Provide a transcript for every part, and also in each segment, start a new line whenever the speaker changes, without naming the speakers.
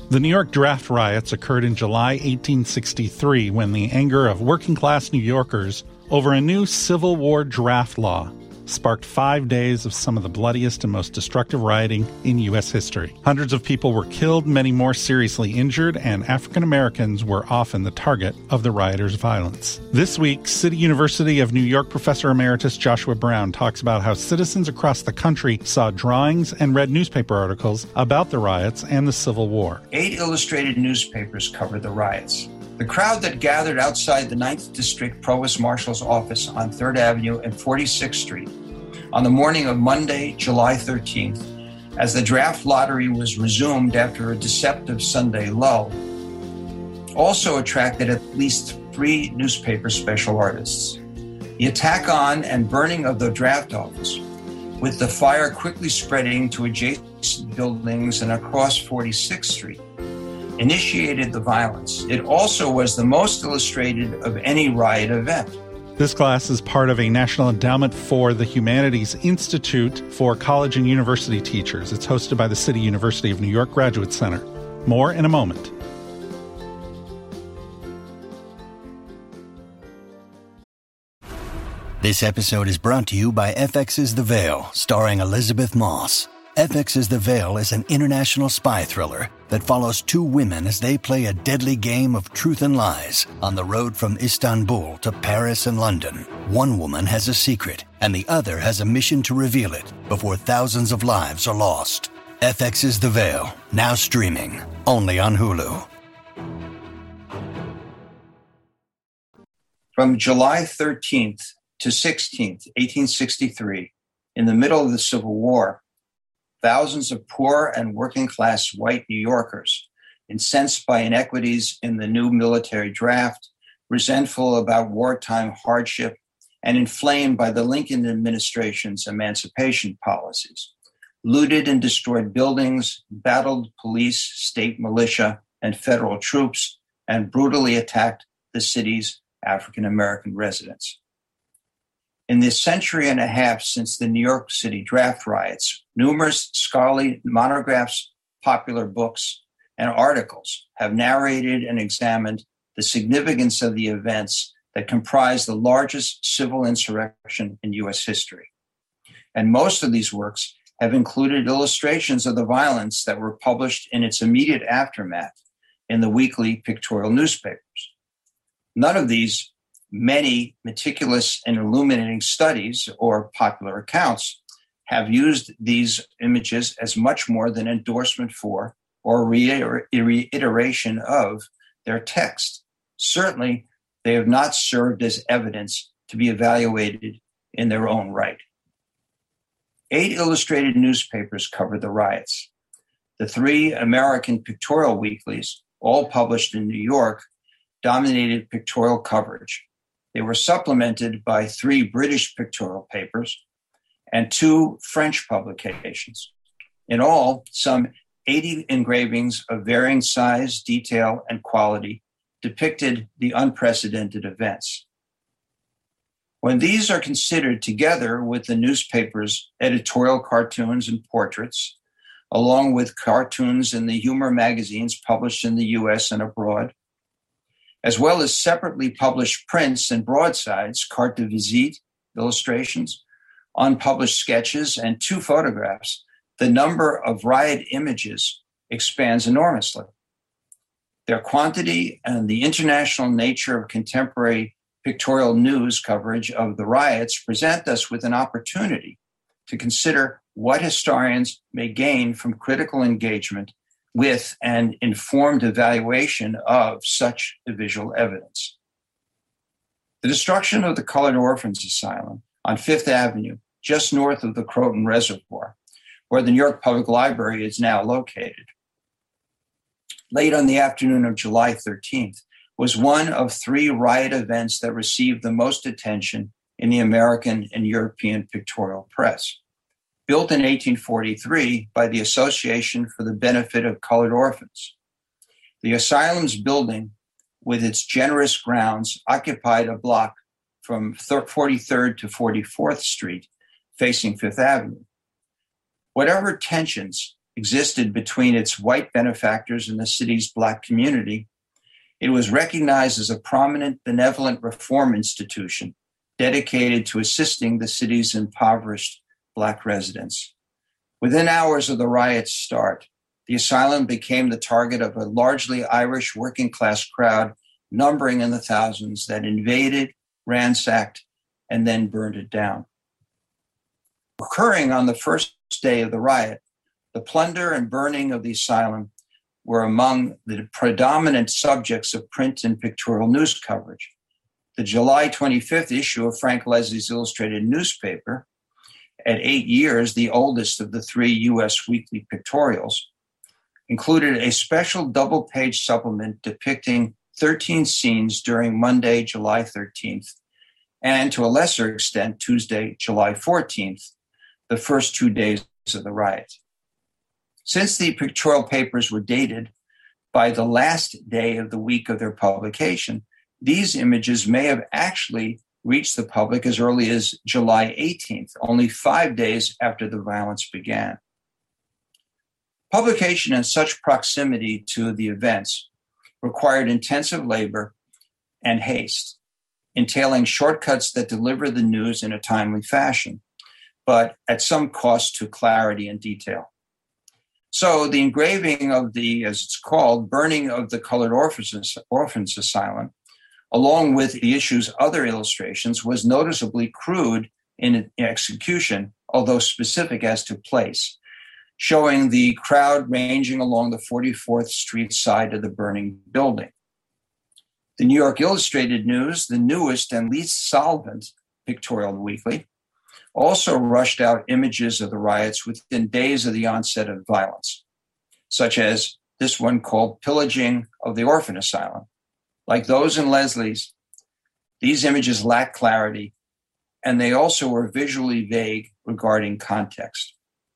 The New York draft riots occurred in July 1863 when the anger of working-class New Yorkers over a new Civil War draft law sparked 5 days of some of the bloodiest and most destructive rioting in U.S. history. Hundreds of people were killed, many more seriously injured, and African Americans were often the target of the rioters' violence. This week, City University of New York professor emeritus Joshua Brown talks about how citizens across the country saw drawings and read newspaper articles about the riots and the Civil War.
8 illustrated newspapers covered the riots. The crowd that gathered outside the 9th District Provost Marshal's office on 3rd Avenue and 46th Street on the morning of Monday, July 13th, as the draft lottery was resumed after a deceptive Sunday lull, also attracted at least 3 newspaper special artists. The attack on and burning of the draft office, with the fire quickly spreading to adjacent buildings and across 46th Street, initiated the violence. It also was the most illustrated of any riot event.
This class is part of a National Endowment for the Humanities Institute for College and University Teachers. It's hosted by the City University of New York Graduate Center. More in a moment.
This episode is brought to you by FX's The Veil, starring Elizabeth Moss. FX's The Veil is an international spy thriller that follows 2 women as they play a deadly game of truth and lies on the road from Istanbul to Paris and London. One woman has a secret, and the other has a mission to reveal it before thousands of lives are lost. FX's The Veil, now streaming, only on Hulu.
From July 13th to 16th, 1863, in the middle of the Civil War, thousands of poor and working-class white New Yorkers, incensed by inequities in the new military draft, resentful about wartime hardship, and inflamed by the Lincoln administration's emancipation policies, looted and destroyed buildings, battled police, state militia, and federal troops, and brutally attacked the city's African-American residents. In the century and a half since the New York City draft riots, numerous scholarly monographs, popular books, and articles have narrated and examined the significance of the events that comprise the largest civil insurrection in U.S. history. And most of these works have included illustrations of the violence that were published in its immediate aftermath in the weekly pictorial newspapers. None of these many meticulous and illuminating studies or popular accounts have used these images as much more than endorsement for or reiteration of their text. Certainly, they have not served as evidence to be evaluated in their own right. 8 illustrated newspapers covered the riots. The 3 American pictorial weeklies, all published in New York, dominated pictorial coverage. They were supplemented by 3 British pictorial papers and 2 French publications. In all, some 80 engravings of varying size, detail, and quality depicted the unprecedented events. When these are considered together with the newspaper's editorial cartoons and portraits, along with cartoons in the humor magazines published in the U.S. and abroad, as well as separately published prints and broadsides, carte de visite, illustrations, unpublished sketches, and 2 photographs, the number of riot images expands enormously. Their quantity and the international nature of contemporary pictorial news coverage of the riots present us with an opportunity to consider what historians may gain from critical engagement with an informed evaluation of such visual evidence. The destruction of the Colored Orphans Asylum on Fifth Avenue, just north of the Croton Reservoir, where the New York Public Library is now located, late on the afternoon of July 13th, was one of 3 riot events that received the most attention in the American and European pictorial press. Built in 1843 by the Association for the Benefit of Colored Orphans. The asylum's building, with its generous grounds, occupied a block from 43rd to 44th Street, facing Fifth Avenue. Whatever tensions existed between its white benefactors and the city's Black community, it was recognized as a prominent benevolent reform institution dedicated to assisting the city's impoverished Black residents. Within hours of the riot's start, the asylum became the target of a largely Irish working-class crowd numbering in the thousands that invaded, ransacked, and then burned it down. Occurring on the first day of the riot, the plunder and burning of the asylum were among the predominant subjects of print and pictorial news coverage. The July 25th issue of Frank Leslie's Illustrated newspaper, at 8 years the oldest of the 3 U.S. weekly pictorials, included a special double-page supplement depicting 13 scenes during Monday, July 13th, and to a lesser extent, Tuesday, July 14th, the first 2 days of the riot. Since the pictorial papers were dated by the last day of the week of their publication, these images may have actually reached the public as early as July 18th, only 5 days after the violence began. Publication in such proximity to the events required intensive labor and haste, entailing shortcuts that deliver the news in a timely fashion, but at some cost to clarity and detail. So the engraving of the, as it's called, burning of the Colored Orphans Asylum, along with the issue's other illustrations, was noticeably crude in execution, although specific as to place, showing the crowd ranging along the 44th Street side of the burning building. The New York Illustrated News, the newest and least solvent pictorial weekly, also rushed out images of the riots within days of the onset of violence, such as this one called Pillaging of the Orphan Asylum. Like those in Leslie's, these images lack clarity, and they also were visually vague regarding context.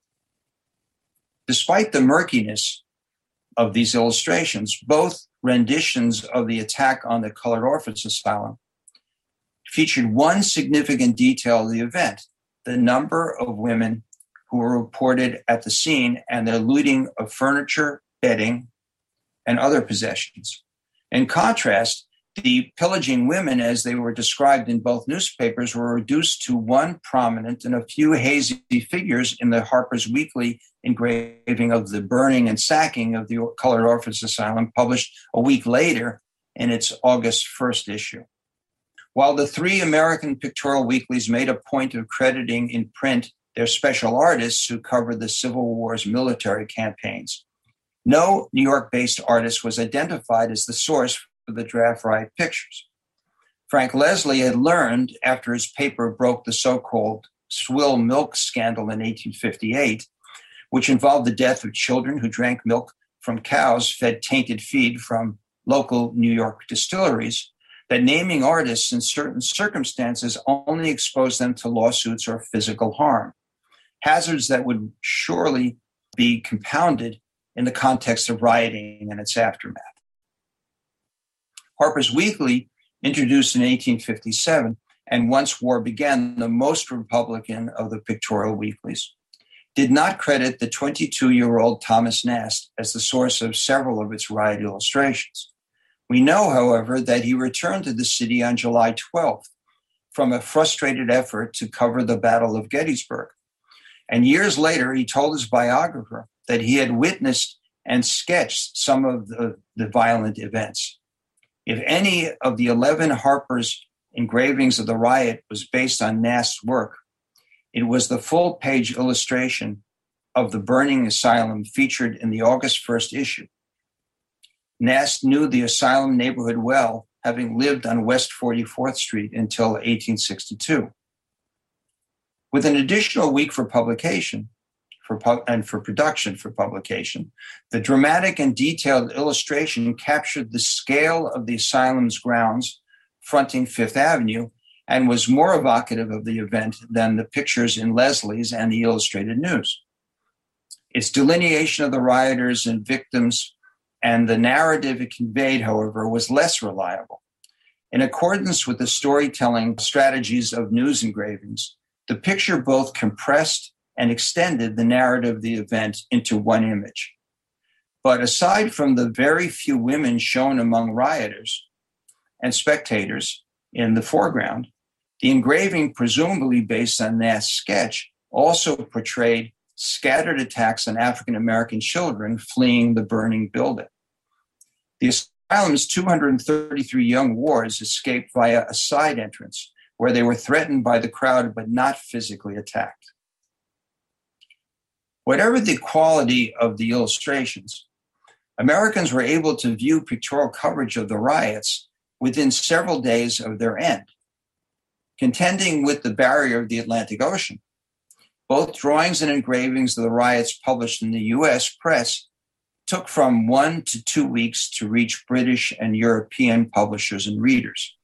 Despite the murkiness of these illustrations, both renditions of the attack on the Colored Orphans Asylum featured one significant detail of the event: the number of women who were reported at the scene and their looting of furniture, bedding, and other possessions. In contrast, the pillaging women, as they were described in both newspapers, were reduced to one prominent and a few hazy figures in the Harper's Weekly engraving of the burning and sacking of the Colored Orphans Asylum, published a week later in its August 1st issue. While the 3 American pictorial weeklies made a point of crediting in print their special artists who covered the Civil War's military campaigns, no New York-based artist was identified as the source for the draft riot pictures. Frank Leslie had learned, after his paper broke the so-called swill milk scandal in 1858, which involved the death of children who drank milk from cows fed tainted feed from local New York distilleries, that naming artists in certain circumstances only exposed them to lawsuits or physical harm, hazards that would surely be compounded in the context of rioting and its aftermath. Harper's Weekly, introduced in 1857, and once war began, the most Republican of the pictorial weeklies, did not credit the 22-year-old Thomas Nast as the source of several of its riot illustrations. We know, however, that he returned to the city on July 12th from a frustrated effort to cover the Battle of Gettysburg. And years later, he told his biographer that he had witnessed and sketched some of the violent events. If any of the 11 Harper's engravings of the riot was based on Nast's work, it was the full-page illustration of the burning asylum featured in the August 1st issue. Nast knew the asylum neighborhood well, having lived on West 44th Street until 1862. With an additional week for publication, for production for publication, the dramatic and detailed illustration captured the scale of the asylum's grounds fronting Fifth Avenue and was more evocative of the event than the pictures in Leslie's and the Illustrated News. Its delineation of the rioters and victims and the narrative it conveyed, however, was less reliable. In accordance with the storytelling strategies of news engravings, the picture both compressed and extended the narrative of the event into one image. But aside from the very few women shown among rioters and spectators in the foreground, the engraving, presumably based on Nast's sketch, also portrayed scattered attacks on African-American children fleeing the burning building. The asylum's 233 young wards escaped via a side entrance, where they were threatened by the crowd but not physically attacked. Whatever the quality of the illustrations, Americans were able to view pictorial coverage of the riots within several days of their end. Contending with the barrier of the Atlantic Ocean, both drawings and engravings of the riots published in the U.S. press took from 1 to 2 weeks to reach British and European publishers and readers.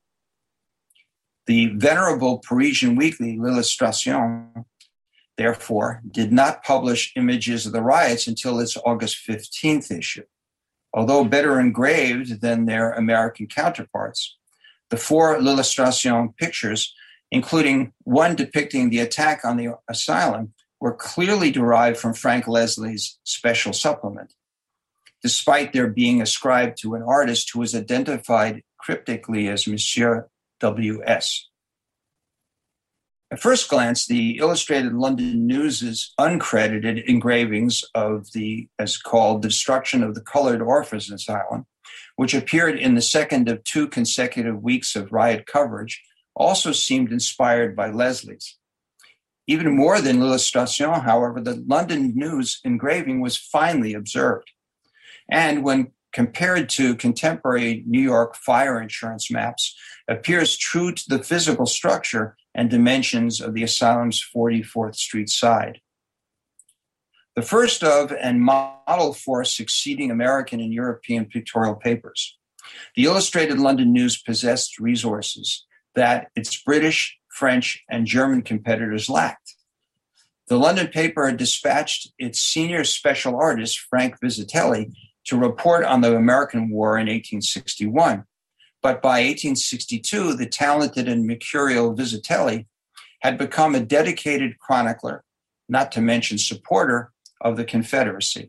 The venerable Parisian weekly L'Illustration, therefore, did not publish images of the riots until its August 15th issue. Although better engraved than their American counterparts, the 4 L'Illustration pictures, including one depicting the attack on the asylum, were clearly derived from Frank Leslie's special supplement, despite their being ascribed to an artist who was identified cryptically as Monsieur W.S. At first glance, the Illustrated London News's uncredited engravings of the, as called, destruction of the Colored Orphans Asylum, which appeared in the second of 2 consecutive weeks of riot coverage, also seemed inspired by Leslie's. Even more than L'Illustration, however, the London News engraving was finely observed. And when compared to contemporary New York fire insurance maps, appears true to the physical structure and dimensions of the asylum's 44th Street side. The first of and model for succeeding American and European pictorial papers, the Illustrated London News possessed resources that its British, French, and German competitors lacked. The London paper had dispatched its senior special artist, Frank Vizetelly, to report on the American War in 1861. But by 1862, the talented and mercurial Vizetelly had become a dedicated chronicler, not to mention supporter, of the Confederacy.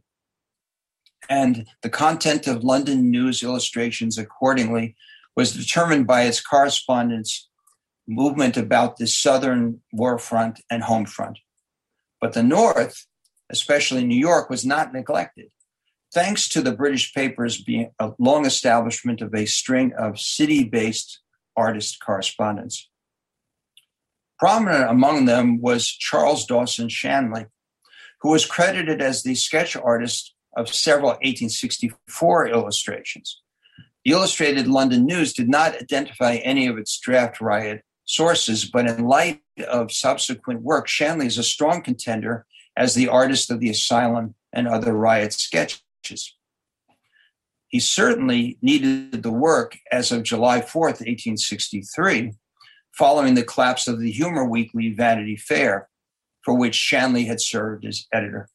And the content of London News illustrations accordingly was determined by its correspondence movement about the Southern war front and home front. But the North, especially New York, was not neglected, thanks to the British papers being a long establishment of a string of city-based artist correspondence. Prominent among them was Charles Dawson Shanley, who was credited as the sketch artist of several 1864 illustrations. The Illustrated London News did not identify any of its draft riot sources, but in light of subsequent work, Shanley is a strong contender as the artist of the asylum and other riot sketches. He certainly needed the work as of July 4th, 1863, following the collapse of the humor weekly Vanity Fair, for which Shanley had served as editor.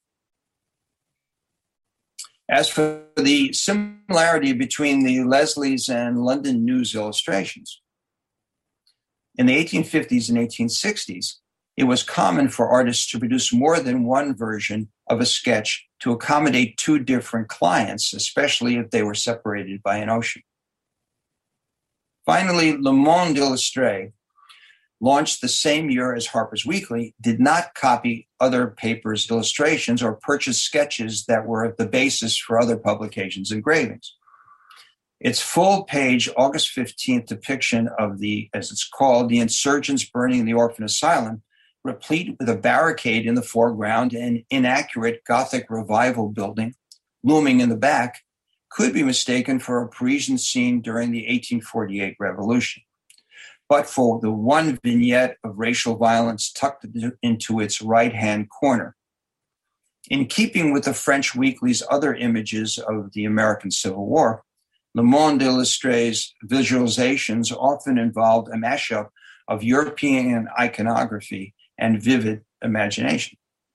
As for the similarity between the Leslie's and London News illustrations, in the 1850s and 1860s, it was common for artists to produce more than one version of a sketch to accommodate 2 different clients, especially if they were separated by an ocean. Finally, Le Monde Illustré, launched the same year as Harper's Weekly, did not copy other papers' illustrations or purchase sketches that were the basis for other publications' engravings. Its full-page August 15th depiction of the, as it's called, the insurgents burning the orphan asylum, replete with a barricade in the foreground and inaccurate Gothic revival building looming in the back, could be mistaken for a Parisian scene during the 1848 revolution. But for the one vignette of racial violence tucked into its right-hand corner. In keeping with the French weekly's other images of the American Civil War, Le Monde Illustré's visualizations often involved a mashup of European iconography and vivid imagination.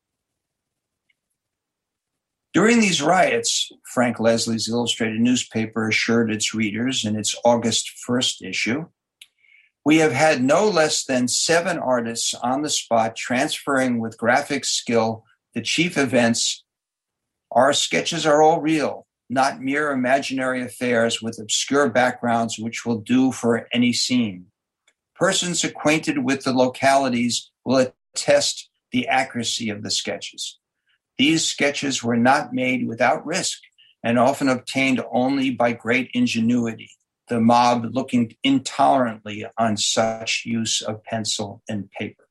During these riots, Frank Leslie's Illustrated newspaper assured its readers in its August 1st issue, We have had no less than 7 artists on the spot transferring with graphic skill the chief events. Our sketches are all real, not mere imaginary affairs with obscure backgrounds which will do for any scene. Persons acquainted with the localities will attest the accuracy of the sketches. These sketches were not made without risk and often obtained only by great ingenuity, the mob looking intolerantly on such use of pencil and paper.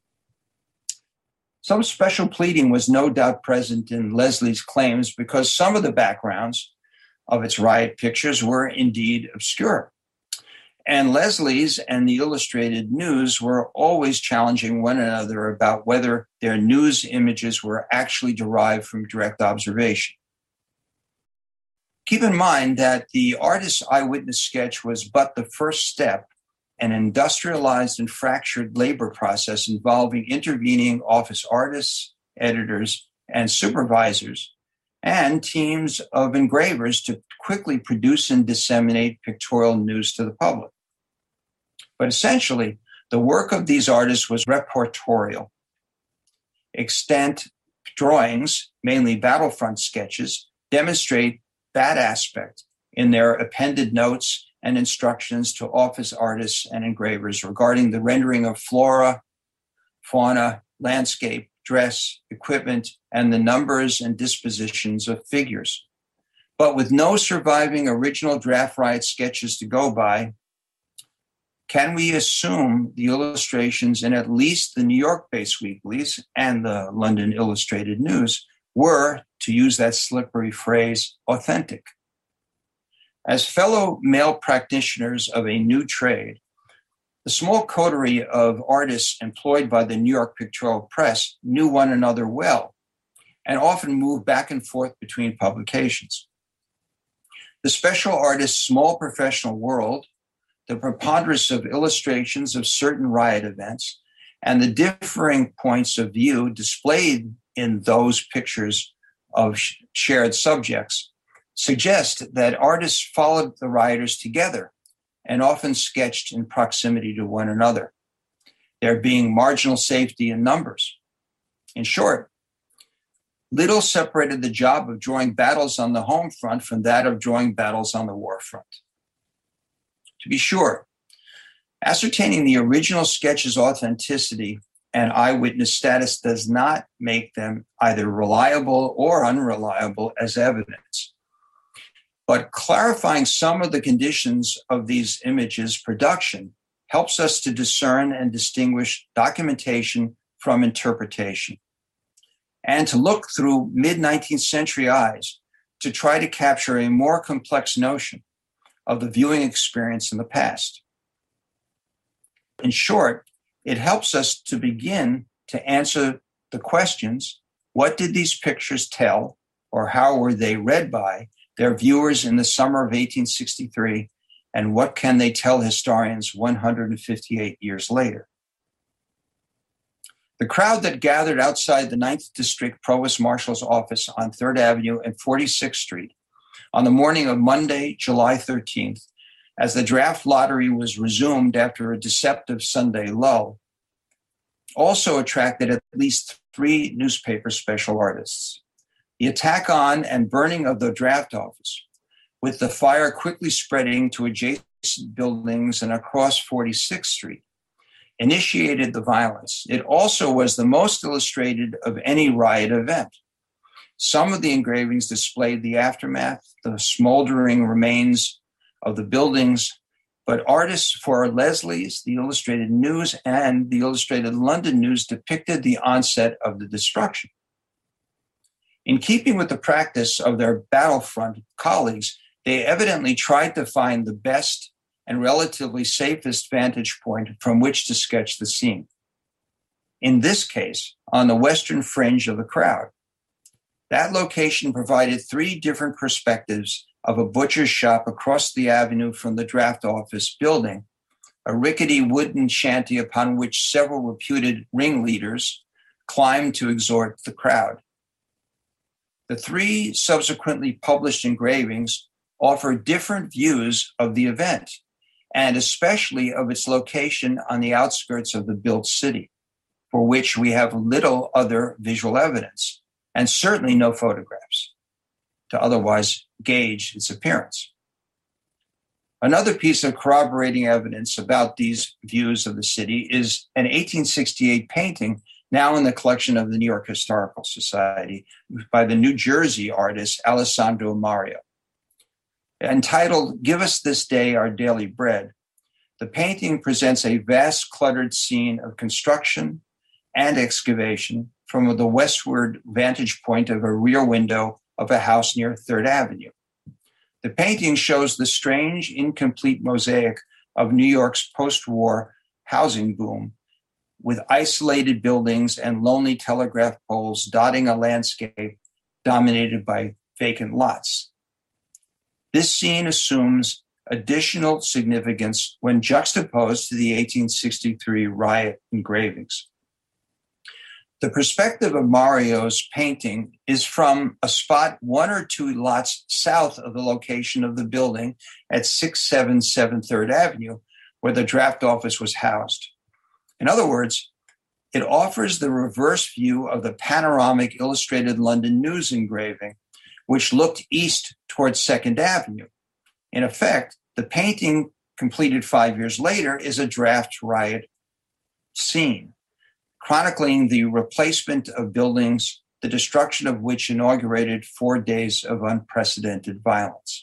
Some special pleading was no doubt present in Leslie's claims because some of the backgrounds of its riot pictures were indeed obscure. And Leslie's and the Illustrated News were always challenging one another about whether their news images were actually derived from direct observation. Keep in mind that the artist's eyewitness sketch was but the first step, an industrialized and fractured labor process involving intervening office artists, editors, and supervisors, and teams of engravers to quickly produce and disseminate pictorial news to the public. But essentially, the work of these artists was reportorial. Extant drawings, mainly battlefront sketches, demonstrate that aspect in their appended notes and instructions to office artists and engravers regarding the rendering of flora, fauna, landscape, dress, equipment, and the numbers and dispositions of figures. But with no surviving original draft riot sketches to go by, can we assume the illustrations in at least the New York-based weeklies and the London Illustrated News were, to use that slippery phrase, authentic? As fellow male practitioners of a new trade, the small coterie of artists employed by the New York Pictorial Press knew one another well and often moved back and forth between publications. The special artist's small professional world, the preponderance of illustrations of certain riot events, and the differing points of view displayed in those pictures of shared subjects suggest that artists followed the rioters together and often sketched in proximity to one another, there being marginal safety in numbers. In short, little separated the job of drawing battles on the home front from that of drawing battles on the war front. To be sure, ascertaining the original sketch's authenticity and eyewitness status does not make them either reliable or unreliable as evidence. But clarifying some of the conditions of these images' production helps us to discern and distinguish documentation from interpretation, and to look through mid-19th century eyes to try to capture a more complex notion of the viewing experience in the past. In short, it helps us to begin to answer the questions: what did these pictures tell, or how were they read by their viewers in the summer of 1863, and what can they tell historians 158 years later? The crowd that gathered outside the 9th District Provost Marshal's office on 3rd Avenue and 46th Street on the morning of Monday, July 13th, as the draft lottery was resumed after a deceptive Sunday lull, also attracted at least 3 newspaper special artists. The attack on and burning of the draft office, with the fire quickly spreading to adjacent buildings and across 46th Street, initiated the violence. It also was the most illustrated of any riot event. Some of the engravings displayed the aftermath, the smoldering remains of the buildings, but artists for Leslie's, the Illustrated News, and the Illustrated London News depicted the onset of the destruction. In keeping with the practice of their battlefront colleagues, they evidently tried to find the best and relatively safest vantage point from which to sketch the scene. In this case, on the western fringe of the crowd. That location provided 3 different perspectives of a butcher's shop across the avenue from the draft office building, a rickety wooden shanty upon which several reputed ringleaders climbed to exhort the crowd. The 3 subsequently published engravings offer different views of the event, and especially of its location on the outskirts of the built city, for which we have little other visual evidence, and certainly no photographs to otherwise gauge its appearance. Another piece of corroborating evidence about these views of the city is an 1868 painting now in the collection of the New York Historical Society by the New Jersey artist Alessandro Mario. Entitled, "Give Us This Day Our Daily Bread," the painting presents a vast cluttered scene of construction and excavation from the westward vantage point of a rear window of a house near 3rd Avenue. The painting shows the strange, incomplete mosaic of New York's post-war housing boom, with isolated buildings and lonely telegraph poles dotting a landscape dominated by vacant lots. This scene assumes additional significance when juxtaposed to the 1863 riot engravings. The perspective of Mario's painting is from a spot 1 or 2 lots south of the location of the building at 677 3rd Avenue, where the draft office was housed. In other words, it offers the reverse view of the panoramic Illustrated London News engraving, which looked east towards 2nd Avenue. In effect, the painting, completed 5 years later, is a draft riot scene, chronicling the replacement of buildings, the destruction of which inaugurated 4 days of unprecedented violence.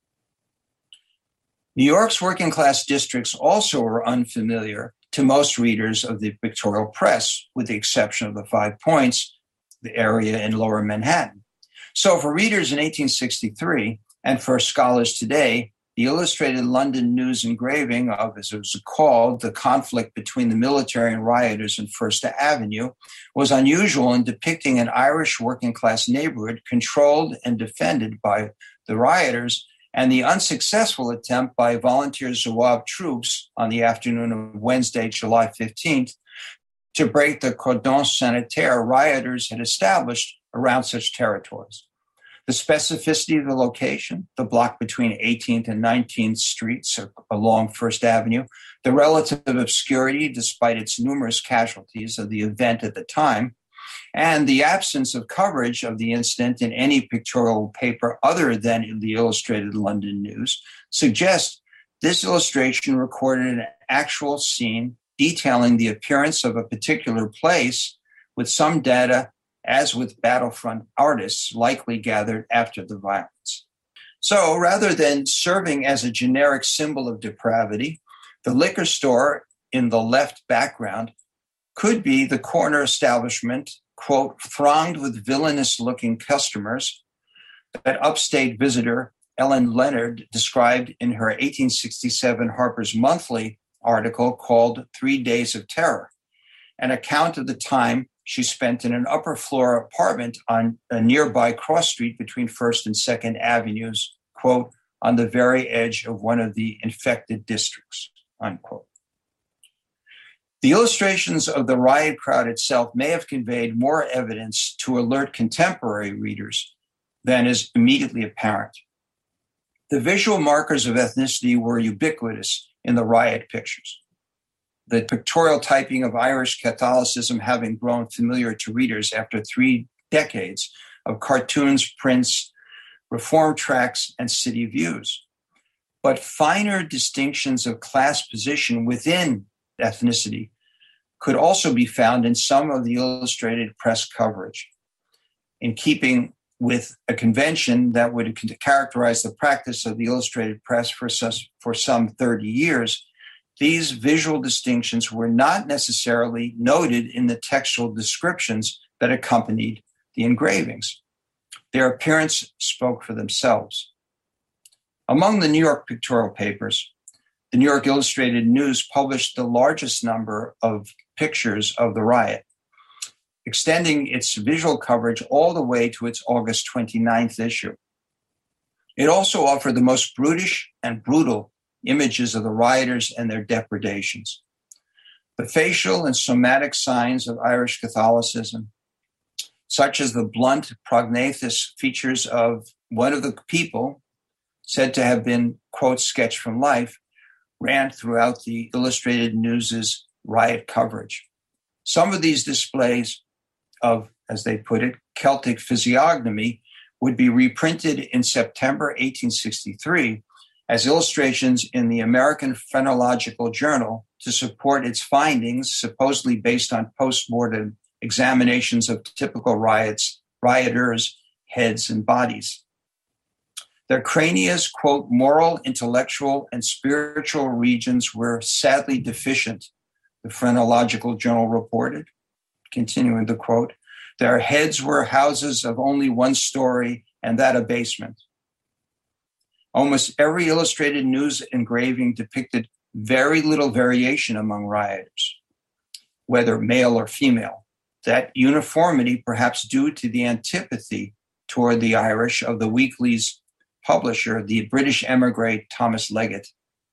New York's working class districts also are unfamiliar to most readers of the pictorial press, with the exception of the 5 Points, the area in Lower Manhattan. So for readers in 1863, and for scholars today, the Illustrated London News engraving of, as it was called, the conflict between the military and rioters in First Avenue was unusual in depicting an Irish working-class neighborhood controlled and defended by the rioters, and the unsuccessful attempt by volunteer Zouave troops on the afternoon of Wednesday, July 15th, to break the cordon sanitaire rioters had established around such territories. The specificity of the location, the block between 18th and 19th Streets along First Avenue, the relative obscurity, despite its numerous casualties of the event at the time, and the absence of coverage of the incident in any pictorial paper other than in the Illustrated London News suggest this illustration recorded an actual scene detailing the appearance of a particular place with some data, as with battlefront artists, likely gathered after the violence. So rather than serving as a generic symbol of depravity, the liquor store in the left background could be the corner establishment, quote, thronged with villainous-looking customers that upstate visitor Ellen Leonard described in her 1867 Harper's Monthly article called 3 Days of Terror, an account of the time she spent in an upper floor apartment on a nearby cross street between 1st and 2nd Avenues, quote, on the very edge of one of the infected districts, unquote. The illustrations of the riot crowd itself may have conveyed more evidence to alert contemporary readers than is immediately apparent. The visual markers of ethnicity were ubiquitous in the riot pictures. The pictorial typing of Irish Catholicism having grown familiar to readers after 3 decades of cartoons, prints, reform tracts, and city views. But finer distinctions of class position within ethnicity could also be found in some of the illustrated press coverage. In keeping with a convention that would characterize the practice of the illustrated press for some 30 years, these visual distinctions were not necessarily noted in the textual descriptions that accompanied the engravings. Their appearance spoke for themselves. Among the New York pictorial papers, the New York Illustrated News published the largest number of pictures of the riot, extending its visual coverage all the way to its August 29th issue. It also offered the most brutish and brutal images of the rioters and their depredations. The facial and somatic signs of Irish Catholicism, such as the blunt prognathous features of one of the people said to have been, quote, sketched from life, ran throughout the Illustrated News's riot coverage. Some of these displays of, as they put it, Celtic physiognomy would be reprinted in September 1863 as illustrations in the American Phrenological Journal to support its findings, supposedly based on post-mortem examinations of typical rioters' heads and bodies. Their crania's, quote, moral, intellectual, and spiritual regions were sadly deficient, the Phrenological Journal reported. Continuing the quote, their heads were houses of only one story, and that a basement. Almost every Illustrated News engraving depicted very little variation among rioters, whether male or female. That uniformity perhaps due to the antipathy toward the Irish of the weekly's publisher, the British emigre Thomas Leggett.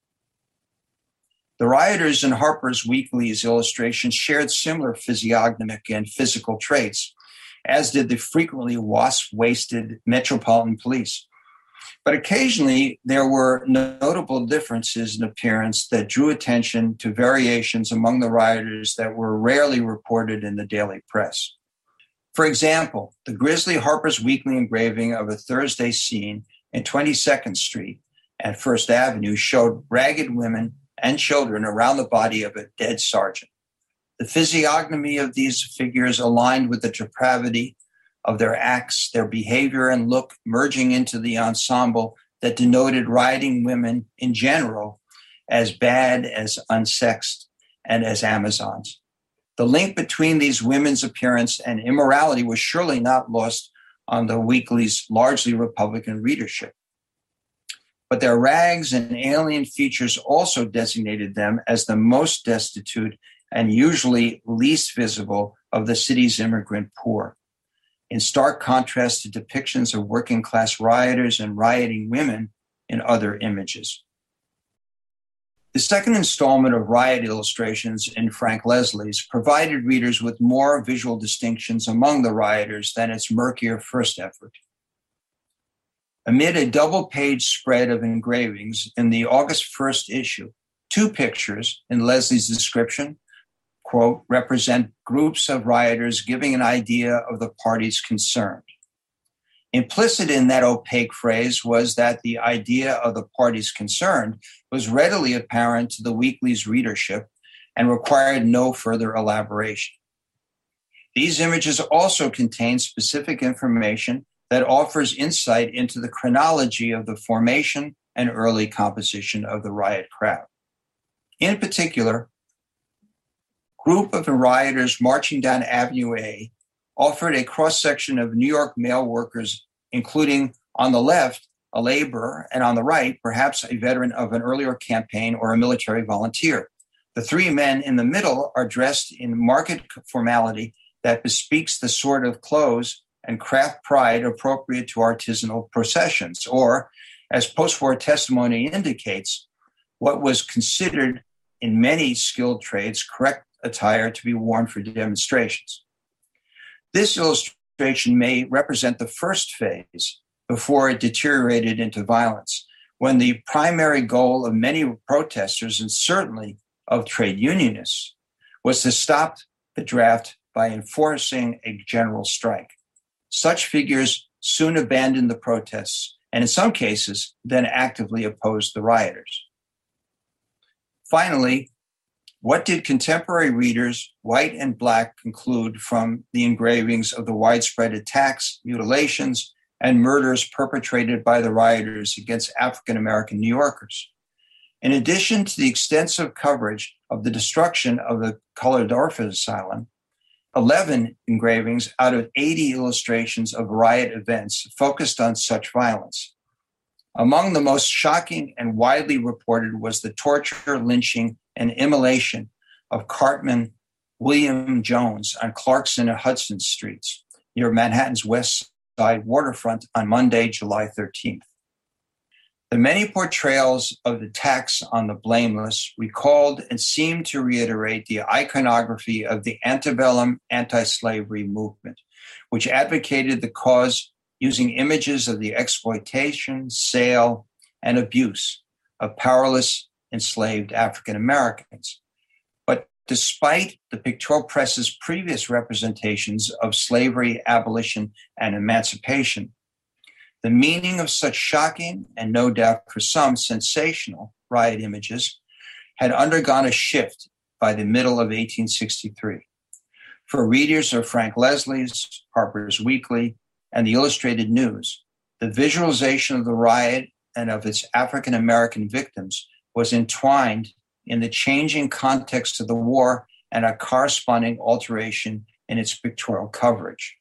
The rioters in Harper's Weekly's illustrations shared similar physiognomic and physical traits, as did the frequently wasp-waisted Metropolitan Police. But occasionally, there were notable differences in appearance that drew attention to variations among the rioters that were rarely reported in the daily press. For example, the grisly Harper's Weekly engraving of a Thursday scene in 22nd Street and First Avenue showed ragged women and children around the body of a dead sergeant. The physiognomy of these figures aligned with the depravity of their acts, their behavior and look merging into the ensemble that denoted rioting women in general as bad, as unsexed, and as Amazons. The link between these women's appearance and immorality was surely not lost on the Weekly's largely Republican readership. But their rags and alien features also designated them as the most destitute and usually least visible of the city's immigrant poor, in stark contrast to depictions of working-class rioters and rioting women in other images. The second installment of riot illustrations in Frank Leslie's provided readers with more visual distinctions among the rioters than its murkier first effort. Amid a double-page spread of engravings in the August 1st issue, two pictures in Leslie's description, quote, represent groups of rioters giving an idea of the parties concerned. Implicit in that opaque phrase was that the idea of the parties concerned was readily apparent to the Weekly's readership and required no further elaboration. These images also contain specific information that offers insight into the chronology of the formation and early composition of the riot crowd. In particular, a group of rioters marching down Avenue A offered a cross-section of New York mail workers, including on the left, a laborer, and on the right, perhaps a veteran of an earlier campaign or a military volunteer. The three men in the middle are dressed in marked formality that bespeaks the sort of clothes and craft pride appropriate to artisanal processions, or, as post-war testimony indicates, what was considered in many skilled trades correct attire to be worn for demonstrations. This illustration may represent the first phase before it deteriorated into violence, when the primary goal of many protesters, and certainly of trade unionists, was to stop the draft by enforcing a general strike. Such figures soon abandoned the protests and in some cases then actively opposed the rioters. Finally, what did contemporary readers, white and black, conclude from the engravings of the widespread attacks, mutilations, and murders perpetrated by the rioters against African-American New Yorkers? In addition to the extensive coverage of the destruction of the Colored Orphan Asylum, 11 engravings out of 80 illustrations of riot events focused on such violence. Among the most shocking and widely reported was the torture, lynching, and immolation of Cartman William Jones on Clarkson and Hudson Streets near Manhattan's West Side waterfront on Monday, July 13th. The many portrayals of attacks on the blameless recalled and seemed to reiterate the iconography of the antebellum anti-slavery movement, which advocated the cause using images of the exploitation, sale, and abuse of powerless enslaved African Americans. But despite the pictorial press's previous representations of slavery, abolition, and emancipation, the meaning of such shocking and no doubt for some sensational riot images had undergone a shift by the middle of 1863. For readers of Frank Leslie's, Harper's Weekly, and the Illustrated News, the visualization of the riot and of its African American victims was entwined in the changing context of the war and a corresponding alteration in its pictorial coverage.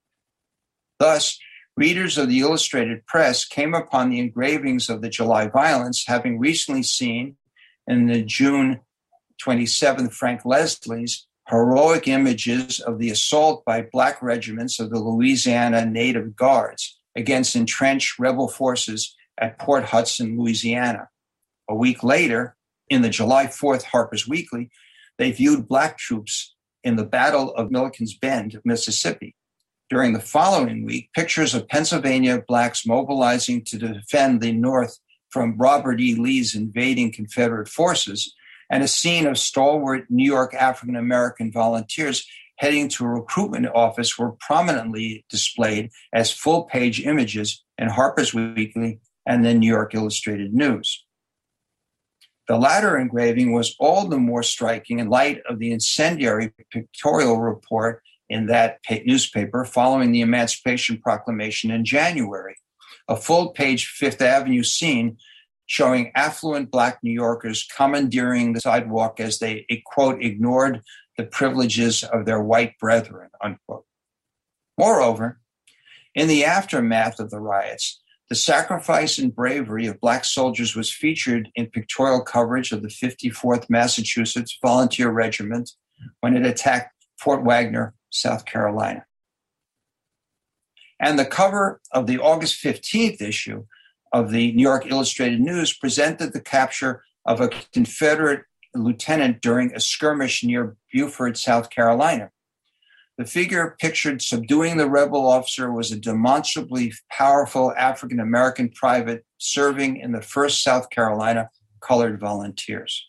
Thus, readers of the Illustrated Press came upon the engravings of the July violence, having recently seen in the June 27th Frank Leslie's heroic images of the assault by Black regiments of the Louisiana Native Guards against entrenched rebel forces at Port Hudson, Louisiana. A week later, in the July 4th Harper's Weekly, they viewed Black troops in the Battle of Milliken's Bend, Mississippi. During the following week, pictures of Pennsylvania Blacks mobilizing to defend the North from Robert E. Lee's invading Confederate forces, and a scene of stalwart New York African-American volunteers heading to a recruitment office were prominently displayed as full-page images in Harper's Weekly and the New York Illustrated News. The latter engraving was all the more striking in light of the incendiary pictorial report in that newspaper following the Emancipation Proclamation in January, a full-page Fifth Avenue scene showing affluent Black New Yorkers commandeering the sidewalk as they, quote, ignored the privileges of their white brethren, unquote. Moreover, in the aftermath of the riots, the sacrifice and bravery of Black soldiers was featured in pictorial coverage of the 54th Massachusetts Volunteer Regiment when it attacked Fort Wagner, South Carolina. And the cover of the August 15th issue of the New York Illustrated News presented the capture of a Confederate lieutenant during a skirmish near Beaufort, South Carolina. The figure pictured subduing the rebel officer was a demonstrably powerful African-American private serving in the 1st South Carolina Colored Volunteers.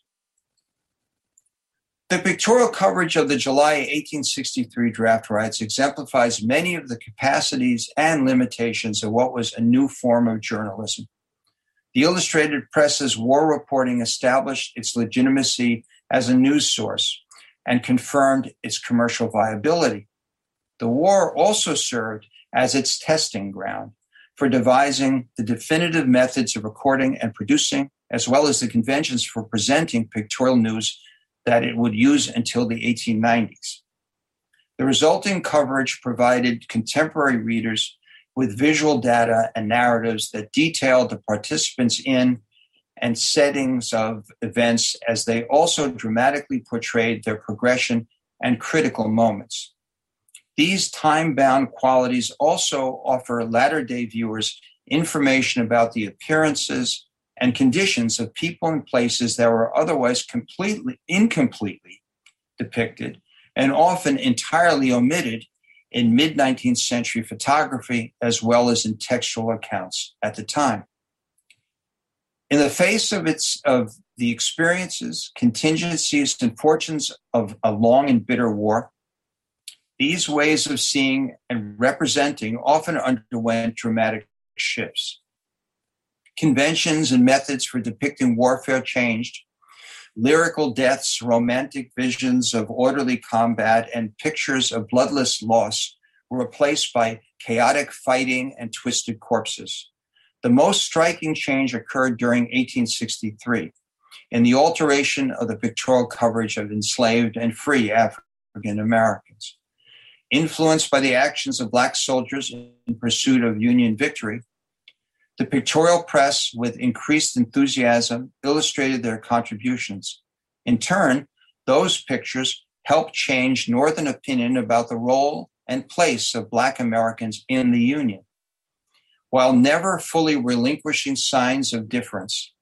The pictorial coverage of the July 1863 draft riots exemplifies many of the capacities and limitations of what was a new form of journalism. The Illustrated Press's war reporting established its legitimacy as a news source and confirmed its commercial viability. The war also served as its testing ground for devising the definitive methods of recording and producing, as well as the conventions for presenting pictorial news that it would use until the 1890s. The resulting coverage provided contemporary readers with visual data and narratives that detailed the participants in and settings of events as they also dramatically portrayed their progression and critical moments. These time-bound qualities also offer latter-day viewers information about the appearances and conditions of people and places that were otherwise incompletely depicted and often entirely omitted in mid-19th century photography as well as in textual accounts at the time. In the face of the experiences, contingencies, and fortunes of a long and bitter war, these ways of seeing and representing often underwent dramatic shifts. Conventions and methods for depicting warfare changed. Lyrical deaths, romantic visions of orderly combat, and pictures of bloodless loss were replaced by chaotic fighting and twisted corpses. The most striking change occurred during 1863 in the alteration of the pictorial coverage of enslaved and free African Americans. Influenced by the actions of Black soldiers in pursuit of Union victory, the pictorial press, with increased enthusiasm, illustrated their contributions. In turn, those pictures helped change Northern opinion about the role and place of Black Americans in the Union. While never fully relinquishing signs of difference,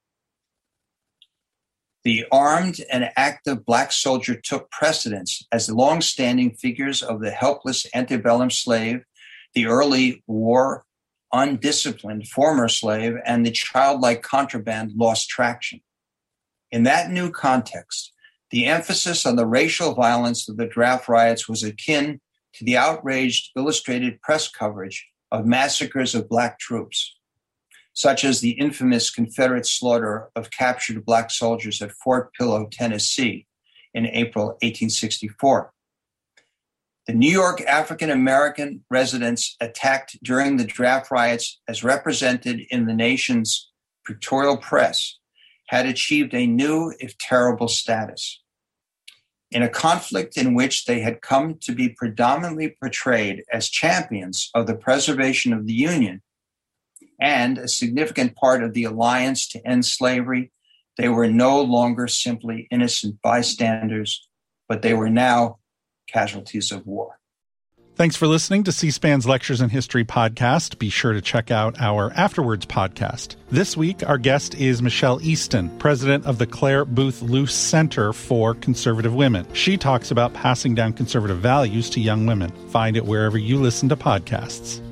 the armed and active Black soldier took precedence as the long-standing figures of the helpless antebellum slave, the early war undisciplined former slave, and the childlike contraband lost traction. In that new context, the emphasis on the racial violence of the draft riots was akin to the outraged illustrated press coverage of massacres of Black troops, such as the infamous Confederate slaughter of captured Black soldiers at Fort Pillow, Tennessee, in April 1864. The New York African-American residents attacked during the draft riots, as represented in the nation's pictorial press, had achieved a new, if terrible, status. In a conflict in which they had come to be predominantly portrayed as champions of the preservation of the Union and a significant part of the alliance to end slavery, they were no longer simply innocent bystanders, but they were now casualties of war.
Thanks for listening to C-SPAN's Lectures in History podcast. Be sure to check out our Afterwards podcast. This week, our guest is Michelle Easton, president of the Clare Boothe Luce Center for Conservative Women. She talks about passing down conservative values to young women. Find it wherever you listen to podcasts.